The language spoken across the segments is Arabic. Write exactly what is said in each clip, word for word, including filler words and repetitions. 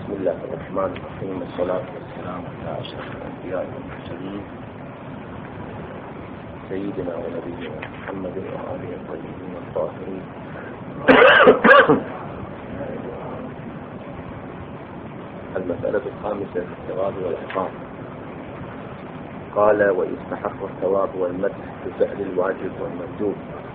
بسم الله الرحمن الرحيم، والصلاة والسلام على أشرف الأنبياء والمرسلين سيدنا ونبينا محمد وآله الطيبين الطاهرين. المسألة الخامسة في الثواب والعقاب. قال: ويستحق الثواب والمدح بفعل الواجب والمندوب،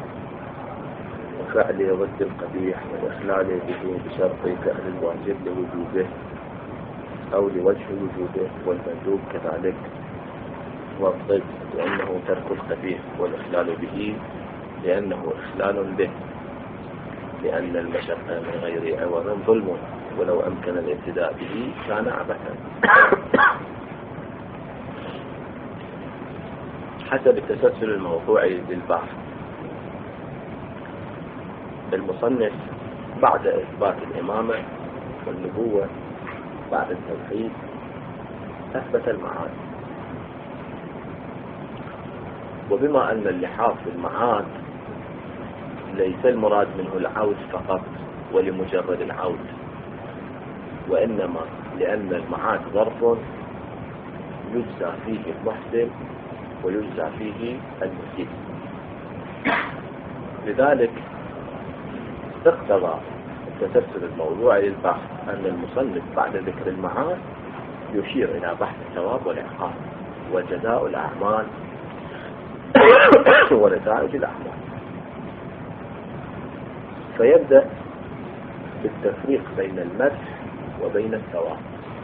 وفعل ضد القبيح والإخلال به بشرط فعل الواجب لوجوبه أو لوجه وجوبه، والمندوب كذلك، والضد لأنه ترك القبيح والإخلال به لأنه إخلال به، لأن المشقة من غير عوض ظلم، ولو أمكن الابتداء به كان عبثا. حسب التسلسل الموضوعي للبحث، المصنف بعد إثبات الإمامة والنبوة بعد التوحيد أثبت المعاد، وبما أن اللحاظ في المعاد ليس المراد منه العود فقط ولمجرد العود، وإنما لأن المعاد ظرف يجزى فيه المحسن ويجزى فيه المسيء، لذلك اقتضى التسلسل الموضوعي للبحث أن المصنف بعد ذكر المعاد يشير إلى بحث الثواب والعقاب وجزاء الأعمال ونتائج الأعمال، فيبدأ بالتفريق بين المدح وبين الثواب،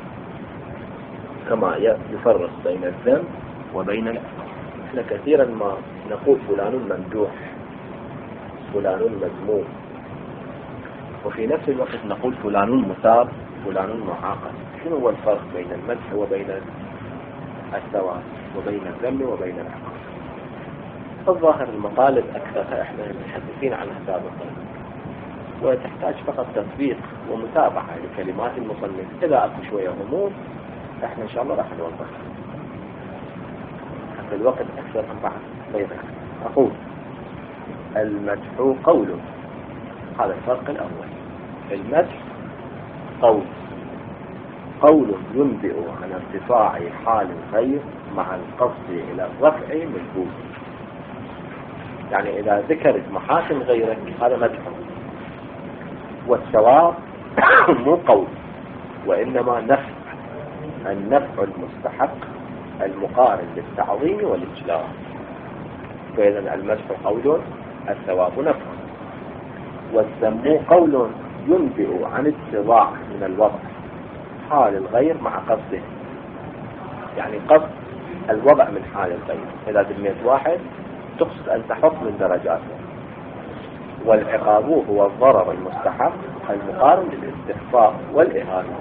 كما يفرق بين الذم وبين العقاب. احنا كثيرا ما نقول فلان ممدوح فلان مذموم، وفي نفس الوقت نقول فلان مثاب فلان معاقب. شنو هو الفرق بين المدح وبين الثواب وبين الذم وبين العقاب؟ الظاهر المطالب أكثرها احنا متحدثين عنها سابقا، وتحتاج فقط تطبيق ومتابعة لكلمات المصنف. إذا أكو شوية هموم احنا إن شاء الله راح نوضحها، حتى الوقت أكثر من بعد غيرها. أقول: المدح قول، هذا الفرق الأول. المدح قول قول ينبئ عن ارتفاع حال الغير مع القصد إلى الرفع مجبوط، يعني إذا ذكرت محاسن غيرك هذا مدح. والثواب مو قول وإنما نفع، النفع المستحق المقارن للتعظيم والإجلال. فإذا المدح قول، الثواب نفع. والذم قول ينبئ عن اتضاع من الوضع حال الغير مع قصده، يعني قصد الوضع من حال الغير. إذا ذميت واحد تقصد أن تحط من درجاته. والعقاب هو الضرر المستحق المقارن للاستخفاف والإهانة.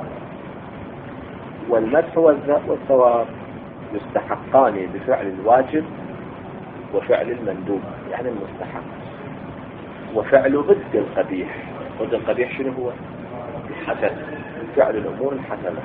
والمدح والثواب يستحقان بفعل الواجب وفعل المندوب، يعني المستحق، وفعل ضد القبيح. ضد القبيح شنو هو؟ الحسن، فعل الأمور الحسنة.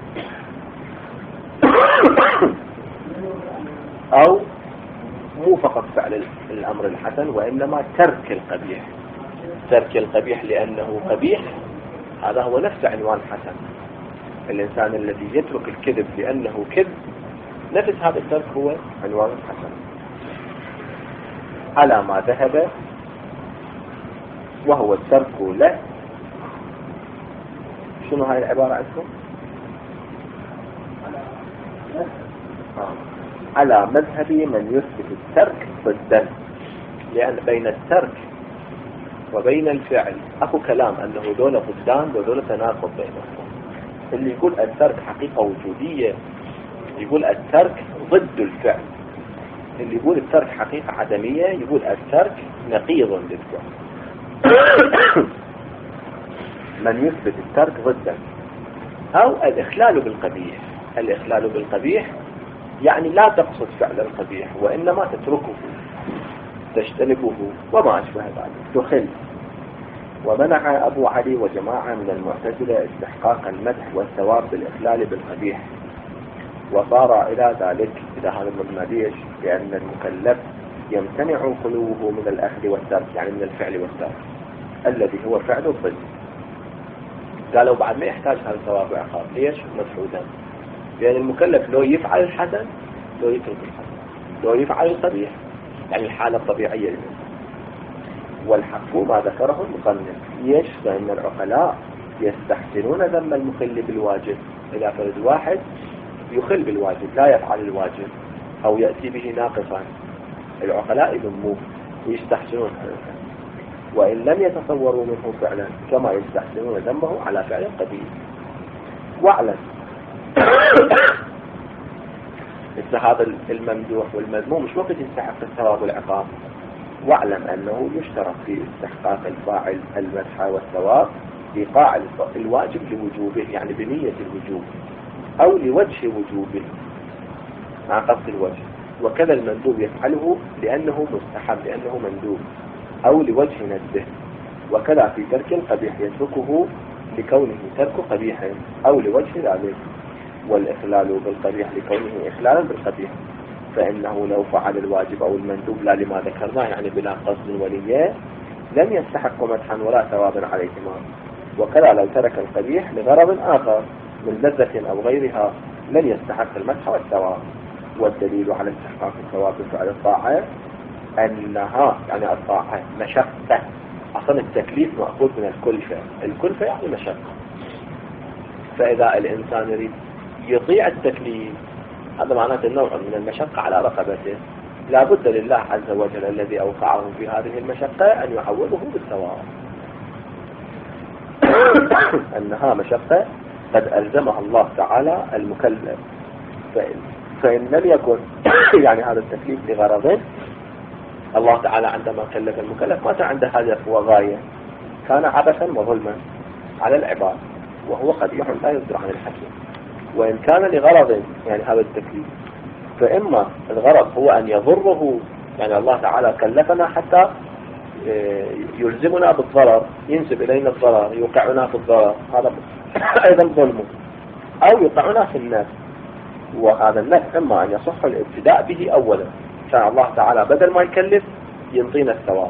أو مو فقط فعل الأمر الحسن وإنما ترك القبيح. ترك القبيح لأنه قبيح، هذا هو نفس عنوان حسن. الإنسان الذي يترك الكذب لأنه كذب، نفس هذا الترك هو عنوان حسن. على ما ذهب وهو الترك له. شنو هاي العبارة عندكم؟ آه. على مذهب من يثبت الترك ضدا، لأن بين الترك وبين الفعل أكو كلام أنه دولة ضدان ودولة تناقض بينهم. اللي يقول الترك حقيقة وجودية يقول الترك ضد الفعل، اللي يقول الترك حقيقة عدمية يقول الترك نقيض للفعل. من يثبت الترك ضدا، أو الإخلال بالقبيح. الإخلال بالقبيح يعني لا تقصد فعل القبيح وإنما تتركه تجتنبه وما أشبه ذلك، تخل. ومنع أبو علي وجماعة من المعتزلة استحقاق المدح والثواب بالإخلال بالقبيح، وصار إلى ذلك إلى هذا المبنى ليش؟ لأن المكلف يمتنع خلوه من الأخذ والترك، يعني من الفعل والترك الذي هو فعل الضد. قالوا بعد ما يحتاج هذا ثواب وعقاب. ليش؟ مدحودا. لأن المكلف لو يفعل الحسن لو يترك الحسن، لو يفعل القبيح، يعني الحالة الطبيعية له. والحق ما ذكره المصنف. ليش؟ فإن العقلاء يستحسنون ذم المخل بالواجب. إذا فرد واحد يخل بالواجب لا يفعل الواجب أو يأتي به ناقصا، العقلاء يذموه ويستحسنون هذا، وإن لم يتصوروا منه فعلا كما يستحسنون ذمه على فعل قبيح. واعلم هذا الممدوح والمذموم مش وقت يستحق الثواب والعقاب. واعلم أنه يشترط في استحقاق الفاعل المدح والثواب إيقاع الواجب لوجوبه، يعني بنية الوجوب أو لوجه وجوبه مع قصد الوجه، وكذا المندوب يفعله لأنه مستحب لأنه مندوب أو لوجه ندبه، وكذا في ترك القبيح يتركه لكونه ترك قبيح أو لوجه ذلك، والإخلال بالقبيح لكونه إخلالا بالقبيح، فإنه لو فعل الواجب أو المندوب لا لما ذكرناه يعني بلا قصد وليه لم يستحق مدحا ولا ثوابا عليهما، وكذا لو ترك القبيح لغرض آخر من لذة أو غيرها لن يستحق المدح والثواب. والدليل على استحقاق الثواب بفعل الطاعة أنها يعني الطاعة مشقة، أصلا التكليف مأخوذ من الكلفة، الكلفة يعني مشقة، فإذا الإنسان يريد يطيع التكليف هذا معناته النوع من المشقة على رقبته، لا بد لله عز وجل الذي أوقعه في هذه المشقة أن يعوضه بالثواب. أنها مشقة قد ألزمها الله تعالى المكلف، فإن, فإن لم يكن يعني هذا التكليف لغرض، الله تعالى عندما كلف المكلف ما كان عنده هدف وغاية، كان عبثا وظلما على العباد وهو قبيح لا يصدر عن الحكيم. وإن كان لغرض يعني هذا التكليف فإما الغرض هو أن يضره، يعني الله تعالى كلفنا حتى يلزمنا بالضرر، ينسب إلينا الضرر، يوقعنا في الضرر، هذا أيضا ظلمه، أو يوقعنا في النفس، وهذا النفس إما أن يصح الابتداء به أولا، كان الله تعالى بدل ما يكلف ينطينا الثواب،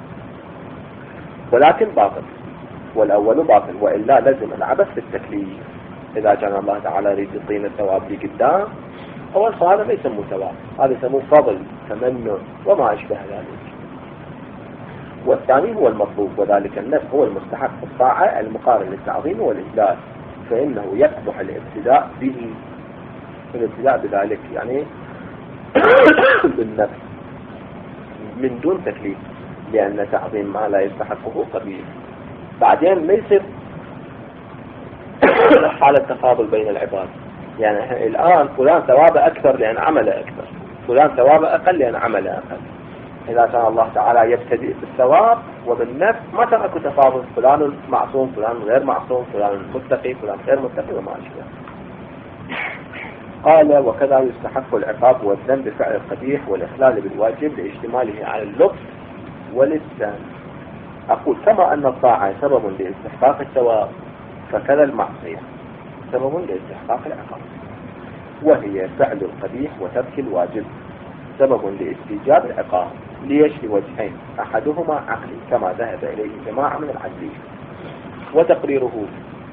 ولكن باطل، والأول باطل، وإلا لازم العبث في التكليف. إذا كان الله تعالى يريد يعطينا الثواب لي قدام أول فهذا ما يسموه ثواب، هذا يسموه فضل تمنع وما أشبه ذلك. والثاني هو المطلوب، وذلك النفس هو المستحق في الطاعة المقارن للتعظيم والإجلال، فإنه يقبح الابتداء به، الابتداء بذلك يعني بالنفس من دون تكليف، لأن تعظيم ما لا يستحقه قبيح. بعدين ما يصير حالة تفاضل بين العباد، يعني الآن فلان ثوابه أكثر لأن عمله أكثر، فلان ثوابه أقل لأن عمله أقل. إذا كان الله تعالى يبتدئ بالثواب وبالنفس ما ترك تفاضل، فلان معصوم فلان غير معصوم، فلان متقي فلان غير متقي وما أشبه. قال وكذا يستحق العقاب والذنب بفعل القبيح والإخلال بالواجب لاشتماله على اللطف والإحسان. أقول كما أن الطاعة سبب لاستحقاق الثواب فكذا المعصية سبب لاستحقاق العقاب، وهي فعل القبيح وترك الواجب سبب لاستيجاب العقاب. ليش؟ لوجهين، أحدهما عقلي كما ذهب إليه جماعة من العدلين، وتقريره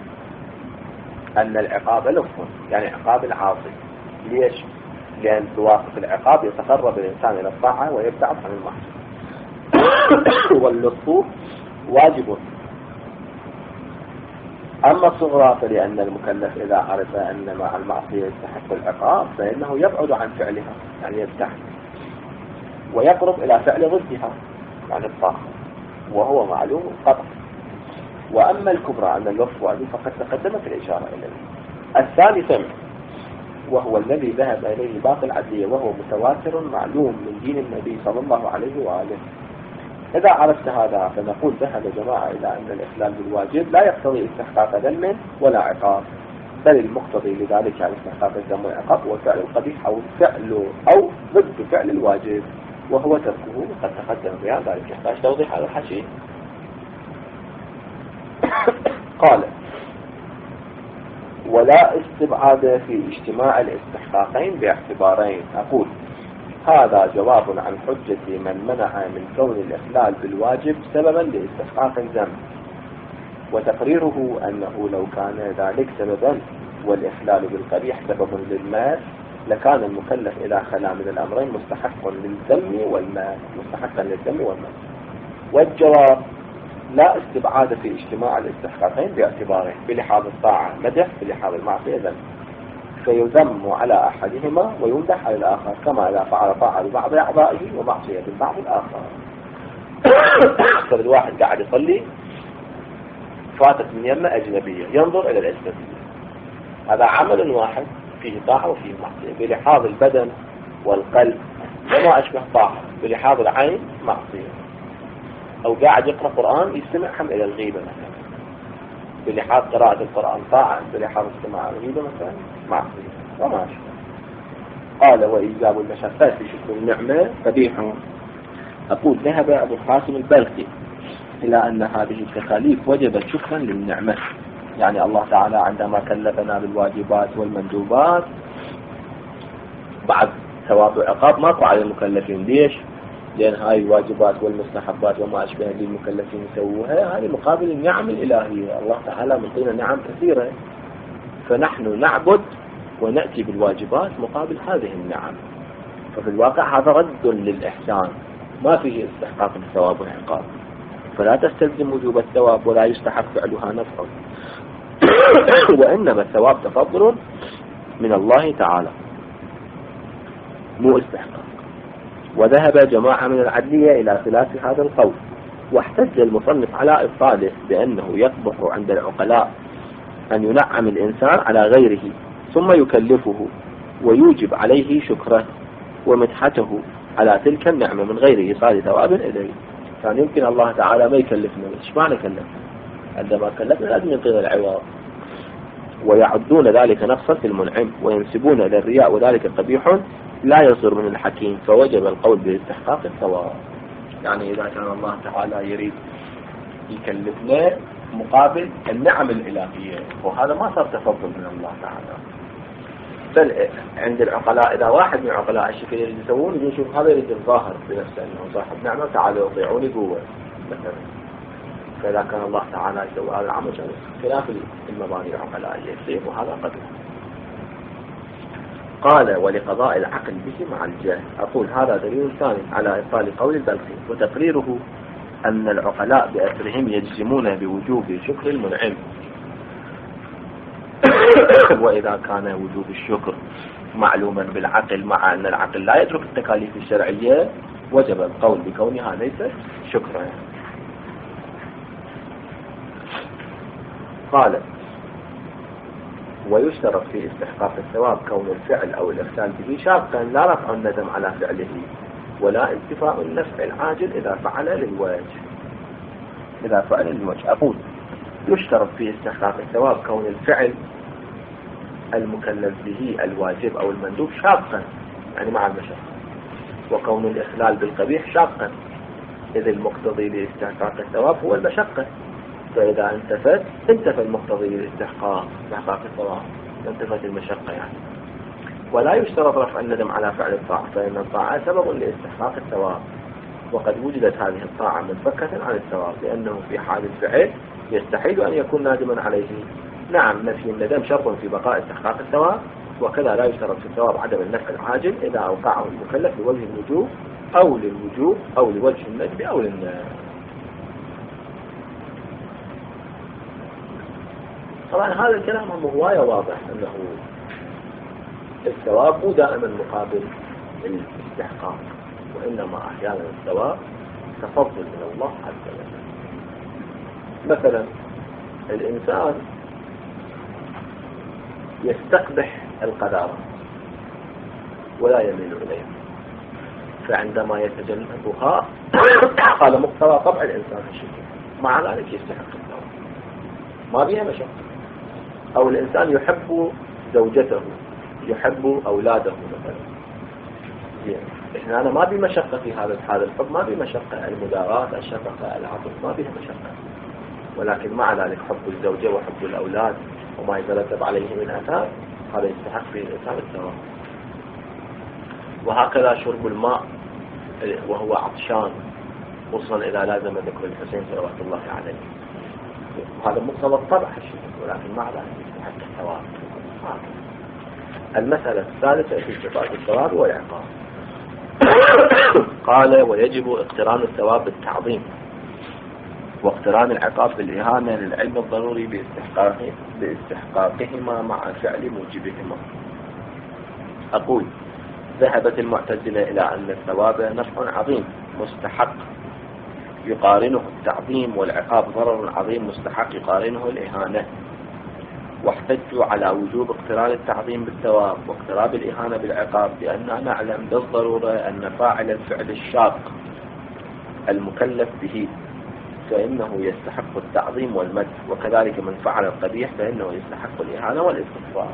أن العقاب لطف يعني عقاب العاصي. ليش؟ لأن بواسطة العقاب يتقرب الإنسان إلى الطاعة ويبتعد عن المعصية. واللطف واجب. أما الصغرى فلأن المكلف إذا عرف أن مع المعصية يستحق العقاب فإنه يبعد عن فعلها يعني يبتعد ويقرب إلى فعل ضدها يعني الطاعة، وهو معلوم قطع. وأما الكبرى أن اللطف واجب فقد تقدمت الإشارة إليه. الثاني سمع، وهو الذي ذهب إليه باقي العدلية، وهو متواتر معلوم من دين النبي صلى الله عليه وآله. إذا عرفت هذا فنقول ذهب جماعة إلى أن الإخلال بالواجب لا يقتضي استحقاق ذم ولا عقاب، بل المقتضي لذلك يعني استحقاق الذم والعقاب وفعل القبيح أو فعل أو ضد فعل الواجب وهو تركه. قد تقدم بها ذلك، يحتاج توضيح هذا الحكي. قال ولا استبعاد في اجتماع الاستحقاقين باعتبارين. أقول هذا جواب عن حجة من منع من كون الإخلال بالواجب سببا لاستحقاق الذنب، وتقريره أنه لو كان ذلك سببا والإخلال بالقبيح سبب للمال لكان المكلف إذا خلا من الأمرين مستحقا للذم والمال مستحقا للذم والمال. والجواب لا استبعاد في اجتماع الاستحقاقين باعتباره بلحاظ الطاعة مدح بلحاظ المعصية ذم، فيذم على أحدهما ويمدح على الآخر، كما إذا فعل طاعة لبعض أعضائه ومعصية لبعض الآخر. فالواحد قاعد يصلي فاتت من يمه أجنبية ينظر إلى الأجنبية، هذا عمل واحد فيه طاعة وفيه معصية بلحاظ البدن والقلب وما أشبه طاعة، بلحاظ العين معصية. أو قاعد يقرأ قرآن يستمع هم إلى الغيبة مثلا، بلحاظ قراءة القرآن طاعة، بلحاظ استماع الغيبة مثلا معصية وما أشبه. قال وإيجاب المشقات في شكر النعمة قبيح. أقول ذهب أبو القاسم البلخي إلى أن هذه التكاليف وجبت شكرا للنعمة، يعني الله تعالى عندما كلفنا بالواجبات والمندوبات بعد ثواب وعقاب ماكو على المكلفين. ليش؟ لأن هاي الواجبات والمستحبات وما أشبه للمكلفين يسووها هذه مقابل النعم الإلهية. الله تعالى منطينا نعم كثيرة، فنحن نعبد ونأتي بالواجبات مقابل هذه النعم. ففي الواقع هذا رد للإحسان، ما فيه استحقاق الثواب والعقاب، فلا تستلزم وجوب الثواب ولا يستحق فعلها نفعا، وإنما الثواب تفضل من الله تعالى مو استحقاق. وذهب جماعة من العدلية إلى خلاف هذا القول، واحتج المصنف على إبطاله بأنه يقبح عند العقلاء أن ينعم الإنسان على غيره ثم يكلفه ويوجب عليه شكره ومدحته على تلك النعمة من غير إيصال ثواب إليه. يعني يمكن الله تعالى ما يكلفنا، إيش معنى كلفنا؟ عندما كلفنا لازم ينطينا العوض، ويعدون ذلك نقصا في المنعم وينسبون إلى الرياء وذلك قبيح لا يصير من الحكيم، فوجب القول باستحقاق الثواب. يعني إذا كان الله تعالى يريد يكلفنا مقابل النعم الإلهية، وهذا ما صار تفضل من الله تعالى. بل عند العقلاء إذا واحد من العقلاء الشكل اللي يسوون يشوف هذا يريد الظاهر بنفسه أنه صاحب نعمة تعالوا يطيعوني قوة مثلا، فإذا كان الله تعالى يسوي هذا العمل خلاف المباني العقلائية يصير وهذا قدر. قال ولقضاء العقل به مع الجهل. أقول هذا دليل ثاني على إبطال قول البلخي، وتقريره أن العقلاء بأسرهم يجزمون بوجوب شكر المنعم. وإذا كان وجوب الشكر معلوما بالعقل مع أن العقل لا يترك التكاليف الشرعية وجب القول بكونها ليست شكرا. قال ويشترط في استحقاق الثواب كون الفعل أو الإخلال به شاقا لا رفع الندم على فعله ولا انتفاء النفع العاجل إذا فعل للوجه إذا فعل للوجه. أقول يشترط في استحقاق الثواب كون الفعل المكلف به الواجب أو المندوب شاقا يعني مع المشقة، وكون الإخلال بالقبيح شاقا إذ المقتضي لاستحقاق الثواب هو المشقة، فإذا انتفت انتفى المقتضي للاستحقاق استحقاق الثواب انتفت المشقة يعني. ولا يشترط رفع الندم على فعل الطاعة، فإن الطاعة سبب لاستحقاق الثواب، وقد وجدت هذه الطاعة منفكة عن الثواب، لأنه في حال الفعل يستحيل أن يكون نادما عليه. نعم نفي الندم شرط في بقاء استحقاق الثواب، وكذا لا يشترط في الثواب عدم النفع العاجل إذا أوقعه المكلف لوجه الوجوب أو للوجوب أو لوجه الندب أو للنفع. طبعا هذا الكلام هواية واضح أنه الثواب مو دائما مقابل الاستحقاق، وإنما أحيانا الثواب تفضل من الله عز وجل. مثلا الإنسان يستقبح القذارة ولا يميل إليها، فعندما يتجنبها هذا مقتضى طبع الإنسان في الشرك، مع ذلك يستحق الثواب ما بها مشقة. أو الإنسان يحب زوجته يحب أولاده مثلا، إحنا أنا ما بي مشقة في هذا هذا الحب، ما بي مشقة المداراة الشفقة العطف ما بيها مشقة، ولكن مع ذلك حب الزوجة وحب الأولاد وما يترتب عليه من أثار هذا يستحق فيه الإنسان الثواب. وهكذا شرب الماء وهو عطشان، خصوصا إذا لازم ذكر الحسين صلوات الله عليه، وهذا مقتضى الطبع الشيء، ولكن ما على أن يستحق الثواب. المسألة الثالثة في صفات الثواب والعقاب. قال ويجب اقتران الثواب بالتعظيم واقتران العقاب بالإهانة للعلم الضروري باستحقاقه باستحقاقهما مع فعل موجبهما. أقول ذهبت المعتزلة إلى أن الثواب نفع عظيم مستحق يقارنه التعظيم، والعقاب ضرر عظيم مستحق يقارنه الإهانة، واحتجوا على وجوب اقتران التعظيم بالثواب واقتراب الإهانة بالعقاب، لأننا نعلم بالضرورة أن فاعل الفعل الشاق المكلف به فإنه يستحق التعظيم والمدح، وكذلك من فعل القبيح فإنه يستحق الإهانة والاستغفار.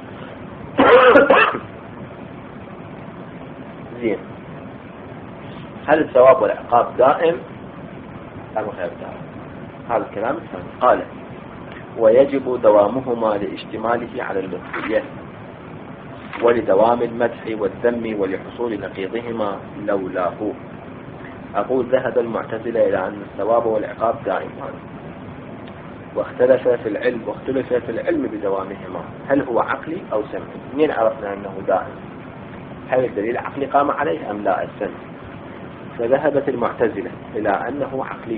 زين، هل الثواب والعقاب دائم أم غير دائم؟ هذا الكلام الثاني. قال ويجب دوامهما لاشتماله على المدحية ولدوام المدح والذم ولحصول نقيضهما لولاه. أقول ذهب المعتزلة إلى أن الثواب والعقاب دائمان، واختلف في العلم واختلف في العلم بدوامهما، هل هو عقلي أو سمعي؟ منين عرفنا أنه دائم؟ هل الدليل عقلي قام عليه أم لا السمع؟ فذهبت المعتزلة إلى أنه عقلي،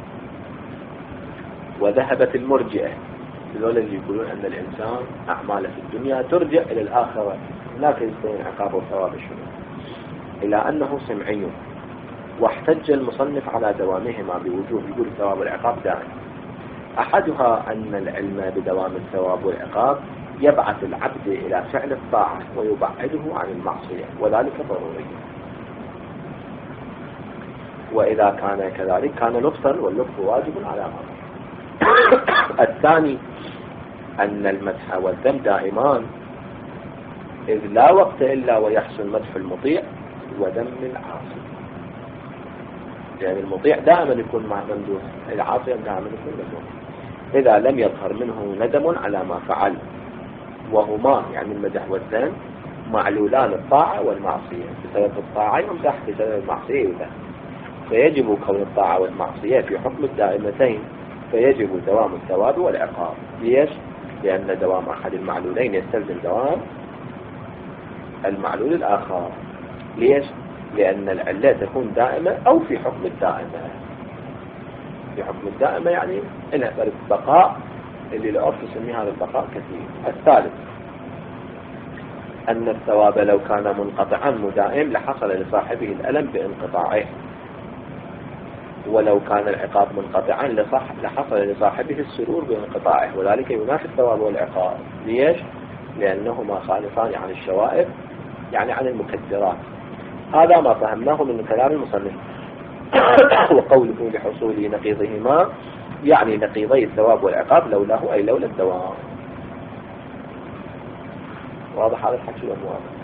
وذهبت المرجئة دول اللي يقولون أن الإنسان أعماله في الدنيا ترجع إلى الآخرة، هناك يستوين عقاب وثواب الشرور، إلى أنه سمعي. واحتج المصنف على دوامهما بوجوه، يقول الثواب والعقاب دائم. أحدها أن العلم بدوام الثواب والعقاب يبعث العبد إلى فعل الطاعة ويبعده عن المعصية، وذلك ضروري، وإذا كان كذلك كان لطفا، واللطف واجب على أمر. الثاني أن المدح والذم دائمان، إذ لا وقت إلا ويحصل مدح المطيع وذم العاصي، يعني المطيع دائما يكون مع ممدوح، العاصي دائما يكون مذموم إذا لم يظهر منه ندم على ما فعل، وهما يعني المدح والذم معلولان الطاعة والمعصية، بسبب الطاعة يمدح، بسبب المعصية يمدح، فيجب كون الطاعة والمعصية في حكم الدائمتين، فيجب دوام الثواب والعقاب. ليش؟ لأن دوام أحد المعلولين يستلزم دوام المعلول الآخر. ليش؟ لأن العلة تكون دائمة أو في حكم الدائمة. في حكم الدائمة يعني إنها البقاء اللي العرف يسميه هذا البقاء كثير. الثالث أن الثواب لو كان منقطعا مدائم لحصل لصاحبه الألم بانقطاعه، ولو كان العقاب منقطعا لحصل لصاحبه السرور بانقطاعه، وذلك ينافي الثواب والعقاب. ليش؟ لأنهما خالفان عن الشوائب، يعني عن المكدرات. هذا ما فهمناه من كلام المصنف. وقوله لحصول نقيضهما يعني نقيضي الثواب والعقاب لولاه، أي لولا الدوام. واضح هذا الحكي ولا واضح؟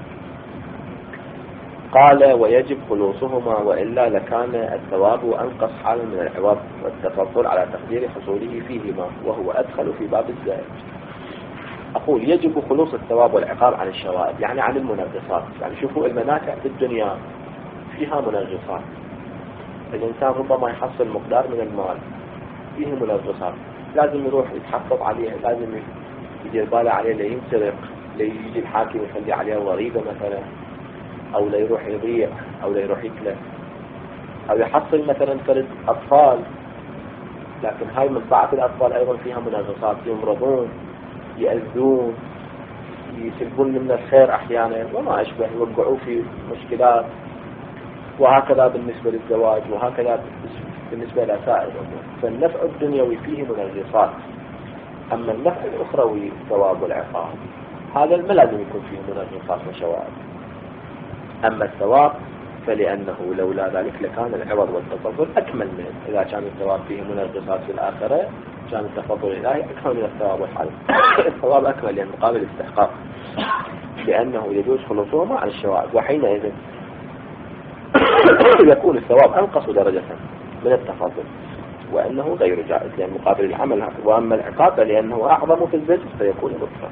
قال ويجب خلوصهما، وإلا لكان الثواب أنقص حالا من العوض، والتفضل على تقدير حصوله فيهما، وهو أدخل في باب الزائد. أقول يجب خلوص الثواب والعقاب عن الشوائب، يعني عن المنغصات. يعني شوفوا المنافع في الدنيا فيها منغصات، الإنسان ربما يحصل مقدار من المال فيه منغصات، لازم يروح يتحفظ عليه، لازم يدير باله عليه لا ينسرق، لا يجي الحاكم يخلي عليه ضريبة مثلا، أو لا يروح يضيع، أو لا يروح يتلف، أو يحصل مثلا فرد أطفال، لكن هاي منفعة الأطفال أيضا فيها منغصات، يمرضون، يأذون، يسلبون من الخير أحيانا وما أشبه، يوقعوا في مشكلات. وهكذا بالنسبة للزواج، وهكذا بالنسبة لسائر الأمور. فالنفع الدنيوي فيه منغصات، أما النفع الأخروي الثواب والعقاب هذا ما لازم يكون فيه منغصات وشوائب. أما الثواب فلأنه لولا ذلك لكان العوض والتفضل أكمل منه. إذا كان الثواب فيه منغصات في الآخرة كان التفضل الإلهي أكمل من الثواب والحال. الثواب أكمل لأن مقابل الاستحقاق، لأنه يجوز خلوصهما عن الشوائب، وحينئذ يكون الثواب أنقص درجة من التفضل، وأنه غير جائز لأن مقابل العمل. وأما العقاب لأنه أعظم في الزجر فيكون لطفا.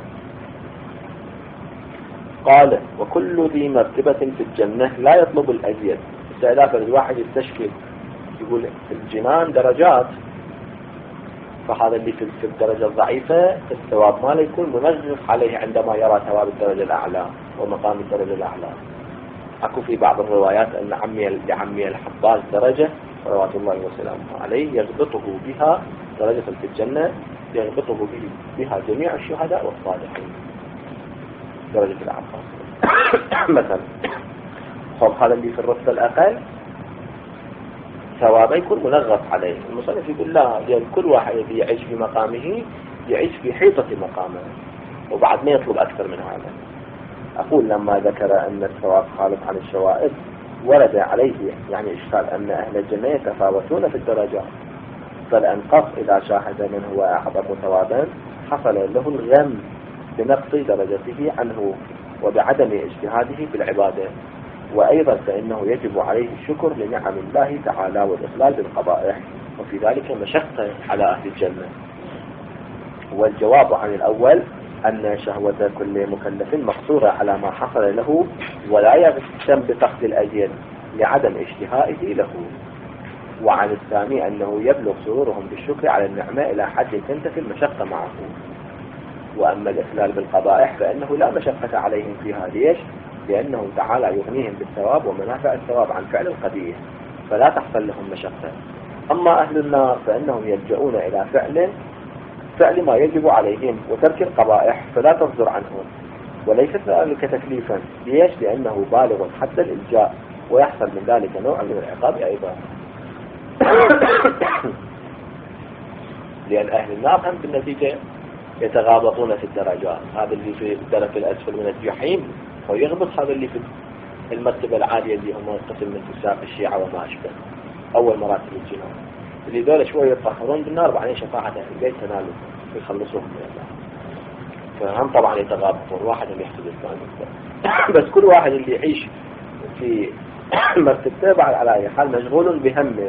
قال وكل ذي مرتبة في الجنة لا يطلب الأزيد. استعلاف الواحد يستشكل يقول الجنان درجات، فهذا اللي في الدرجة الضعيفة الثواب ما يكون منغص عليه عندما يرى ثواب الدرجة الأعلى ومقام الدرجة الأعلى. أكو في بعض الروايات أن عمي لعمي الحباس درجة صلوات الله وسلامه عليه يغبطه بها درجة في الجنة، يغبطه بها جميع الشهداء والصالحين درجة العباس مثلا. خب هذا اللي في الرتبة الأقل ثوابه يكون منغص عليه. المصنف يقول لا، لأن كل واحد يبي يعيش في مقامه يعيش في حيطة مقامه وبعد ما يطلب أكثر من هذا. أقول لما ذكر أن الثواب خالف عن الشوائب ورد عليه يعني إشكال أن أهل الجنة يتفاوتون في الدرجات، فالأنقص إذا شاهد من هو أعظم ثوابا حصل له الغم بنقص درجته عنه وبعدم اجتهاده في العبادة. وأيضا فإنه يجب عليه الشكر لنعم الله تعالى والإخلال بالقبائح، وفي ذلك مشقة على أهل الجنة. والجواب عن الأول أن شهوة كل مكلف مقصورة على ما حصل له ولا يغتم بفقد الأجر لعدم اجتهائه له. وعن الثاني أنه يبلغ سرورهم بالشكر على النعمة إلى حد تنتفي المشقة معه. وأما الإخلال بالقبائح فإنه لا مشقة عليهم فيها. ليش؟ لأنه تعالى يغنيهم بالثواب ومنافع الثواب عن فعل القبيح فلا تحصل لهم مشقة. أما أهل النار فإنهم يلجؤون إلى فعل فعل ما يجب عليهم وترك القبائح فلا تصدر عنهم، وليست ذلك تكليفا. ليش؟ لأنه بالغ حتى الإلجاء ويحصل من ذلك نوع من العقاب أيضا. لأن أهل النار هم بالنتيجة يتغابطون في الدرجات. هذا اللي في الدرك الأسفل من الجحيم ويغبط هذا اللي في المرتبة العالية اللي هم قسم من فساق الشيعة وما أشبه أول مراتب الجنان، اللي ذولا شوية يطهرون بالنار بعدين شفاعة أهل البيت تنالوا ويخلصوهم من الله. فهم طبعا يتغابطون، واحد اللي يحسب الثاني. بس كل واحد اللي يعيش في مرتبته بعد على أي حال مشغول بهمه.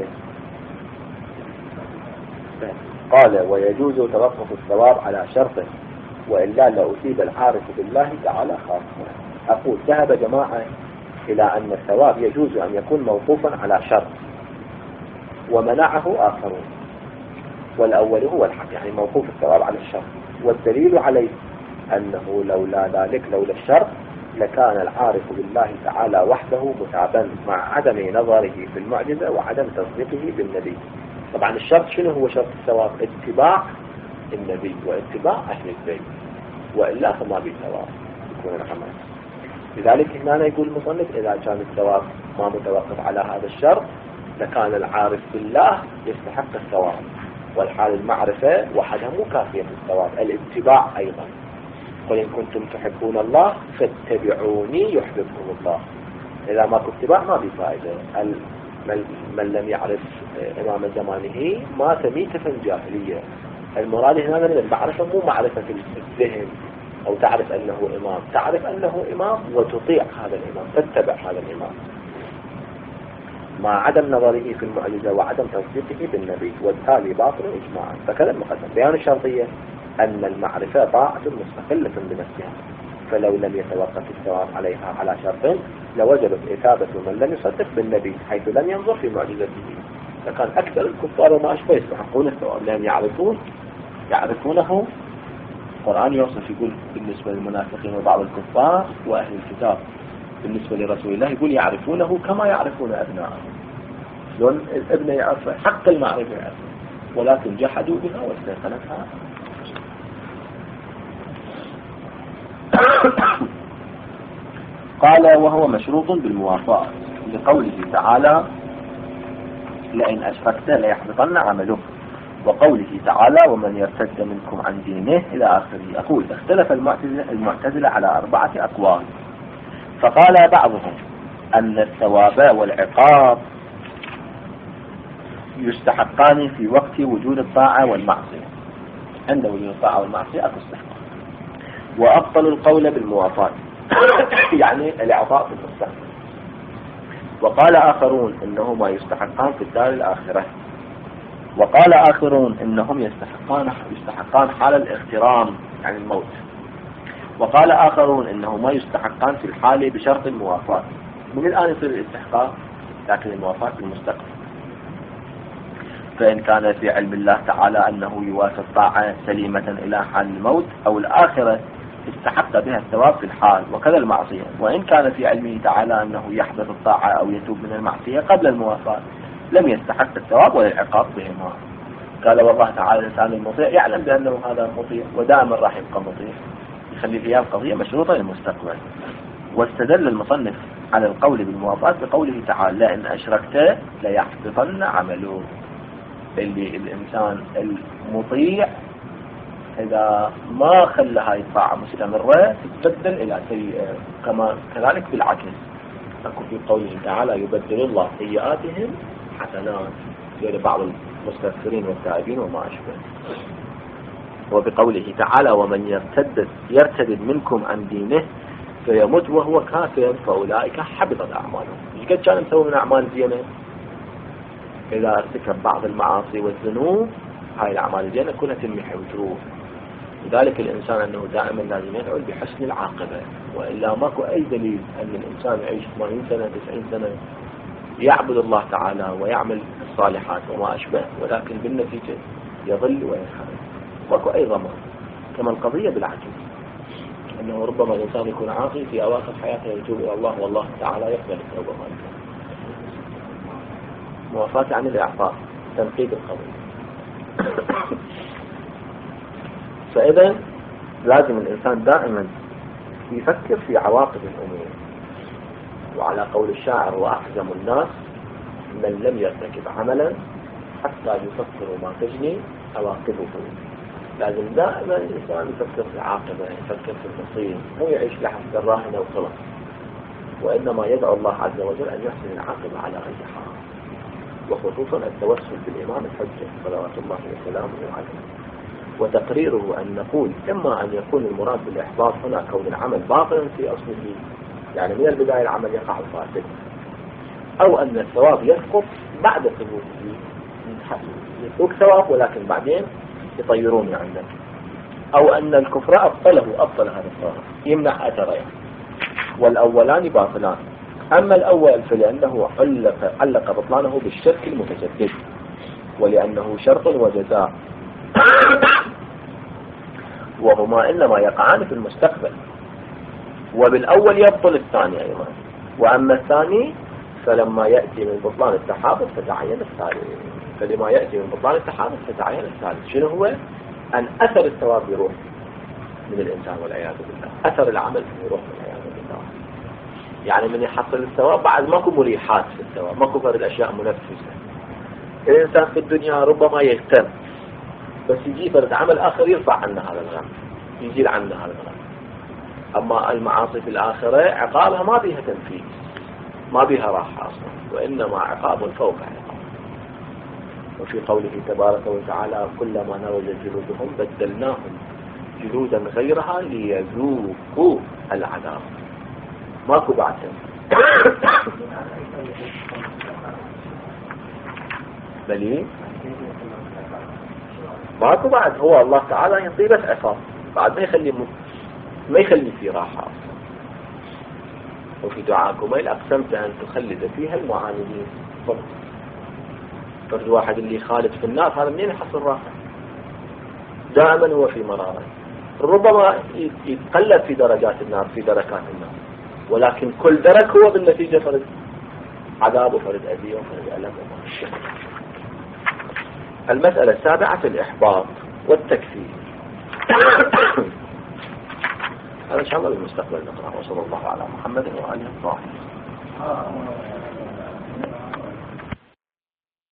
قال ويجوز توقف الثواب على شرطه وإلا لأصيب العارف بالله تعالى خاصة. أقول ذهب جماعة إلى أن الثواب يجوز أن يكون موقوفا على شرط ومنعه آخرون، والأول هو الحق يعني موقوف الثواب على الشرط. والدليل عليه أنه لولا ذلك لولا الشرط لكان العارف بالله تعالى وحده متعبا مع عدم نظره في المعجزة وعدم تصديقه بالنبي. طبعا الشرط شنو هو شرط الثواب؟ اتباع النبي واتباع أهل البيت، وإلا فما بالثواب يكون العمل. لذلك هنا يقول المصنف إذا كان الثواب ما متوقف على هذا الشرط لكان العارف بالله يستحق الثواب، والحال المعرفة وحدها مو كافية في الثواب، الاتباع أيضا. قل إن كنتم تحبون الله فاتبعوني يحببكم الله. إذا ما اتباع ما بفائدة. من لم يعرف إمام زمانه مات ميتة جاهلية. المراد هنا من المعرفة مو معرفة الذهن أو تعرف أنه إمام، تعرف أنه إمام وتطيع هذا الإمام تتبع هذا الإمام مع عدم نظره في المعجزة وعدم تصديقه بالنبي، والتالي باطل إجماعا. فكذا المقدم بيان الشرطية أن المعرفة طاعة مستقلة بنفسها، فلو لم يتوقف الثواب عليها على شرط لوجبت إثابة من لم يصدق بالنبي حيث لم ينظر في معجزته، فكان أكثر الكفار وما أشبه يستحقون الثواب لأن يعرفون يعرفونه. القرآن يوصف يقول بالنسبة للمنافقين وبعض الكفار وأهل الكتاب بالنسبة لرسول الله يقول يعرفونه كما يعرفون أبنائهم. لأن الابن يعرف حق المعرفة يعرف ولكن جحدوا بها واستيقنتها. قال وهو مشروط بالموافقة لقوله تعالى لئن أشركت ليحبطن عمله، وقوله تعالى ومن يرتد منكم عن دينه إلى آخره. أقول اختلف المعتزلة, المعتزلة على أربعة أقوال، فقال بعضهم أن الثواب والعقاب يستحقان في وقت وجود الطاعة والمعصية، عند وجود الطاعة والمعصية أكو استحقاق. وأبطل القول بالموافاة يعني الإعطاء بالمستحق. وقال آخرون إنهما يستحقان في الدار الآخرة. وقال آخرون إنهم يستحقان يستحقان حال الاغترام يعني الموت. وقال آخرون إنهما يستحقان في الحال بشرط الموافاة. من الآن يصير الاستحقاق لكن الموافاة بالمستقبل. فإن كان في علم الله تعالى أنه يوافي الطاعة سليمة إلى حال الموت أو الآخرة استحق بها الثواب في الحال، وكذا المعصية. وإن كان في علمه تعالى أنه يحدث الطاعة أو يتوب من المعصية قبل الموافاة لم يستحق الثواب ولا العقاب بهما. قال والله تعالى الإنسان المطيع يعلم بأنه هذا مطيع ودائما راح يبقى مطيع، يخلي فيها القضية مشروطة للمستقبل. واستدل المصنف على القول بالموافاة بقوله تعالى لئن أشركت ليحبطن عمله. اللي الإنسان المطيع إذا ما خلى هاي الطاعة مستمرة تتبدل إلى سيئة، كما كذلك بالعكس أكو في قوله تعالى يبدل الله سيئاتهم حسنات يعني بعض المستغفرين والتائبين وما أشبه. وبقوله تعالى ومن يرتد يرتد منكم عن دينه فيموت وهو كافر فأولئك حبطت أعمالهم. إيش قد كان مسوي من أعمال زينة؟ إذا ارتكب بعض المعاصي والذنوب هاي الأعمال الزينة كلها تمحي وتروح. لذلك الإنسان أنه دائما لازم يدعو بحسن العاقبة، وإلا ماكو أي دليل أن الإنسان يعيش ثمانين سنة تسعين سنة يعبد الله تعالى ويعمل الصالحات وما أشبه، ولكن بالنتيجة يضل وينحرف. ماكو أي ضمان. كما القضية بالعكس أنه ربما الإنسان يكون عاقل في أواخر حياته يتوب إلى الله والله تعالى يقبل التوبة مالك. موافاة عن الإعطاء تنقيد القضية. فإذا لازم الإنسان دائما يفكر في عواقب الأمور. وعلى قول الشاعر وأحزم الناس من لم يرتكب عملا حتى يفكر ما تجني عواقبه. لازم دائما الإنسان يفكر في العاقبة، يفكر في المصير، مو يعيش لحسب الراهنة وخلاص، وإنما يدعو الله عز وجل أن يحسن العاقبة على أي حال، وخصوصا التوسل بالإمام الحجة صلوات الله وسلامه عليه. وتقريره أن نقول إما أن يكون المراد بالإحباط هنا كون العمل باطلا في أصله، يعني من البداية العمل يقع الفاسد، أو أن الثواب يسقط بعد ثبوته، يسوق ثواب ولكن بعدين يطيرون عندك، أو أن الكفر أبطله أبطل هذا الثواب يمنع أثره يعني. والأولان باطلان. أما الأول فلأنه علق, علق بطلانه بالشرك المتجدد، ولأنه شرط وجزاء وهما إنما يقعان في المستقبل. وبالأول يبطل الثاني أيضا. وأما الثاني فلما يأتي من بطلان التحابط فتعين الثالث. فلما يأتي من بطلان التحابط فتعين الثالث. شنو هو؟ أن أثر الثواب يروح من الإنسان والعياذ بالله، أثر العمل يروح من العياذ بالله. يعني من يحصل الثواب بعد ماكو مريحات في الثواب، ماكو فرد أشياء منفسة. الإنسان في الدنيا ربما يغتر، بس يجي فرد عمل آخر يرفع عنه هذا الغم، يزيل عنه هذا الغم. أما المعاصي في الآخرة عقابها ما بيها تنفيذ، ما بيها راحة أصلا، وإنما عقاب فوق عقاب. وفي قوله تبارك وتعالى كلما نضجت جلودهم بدلناهم جلودا غيرها ليذوقوا العذاب. ماكو بعد بلي ماكو بعد. هو الله تعالى يعطي بس عقاب، بعد ما يخلي م... ما يخلي في راحة أصلا. وفي دعاكم إن أقسمت أن تخلد فيها المعاندين. فرد واحد اللي خالد في النار هذا منين يحصل راحة؟ دائما هو في مرارة، ربما يتقلب في درجات النار في دركات النار، ولكن كل درك هو بالنتيجة فرد عذاب وفرد أذية وفرد ألم. المسألة السابعة الإحباط والتكفير. هذا إن شاء الله بالمستقبل نقرأ. وصلى الله على محمد وآله الطاهرين.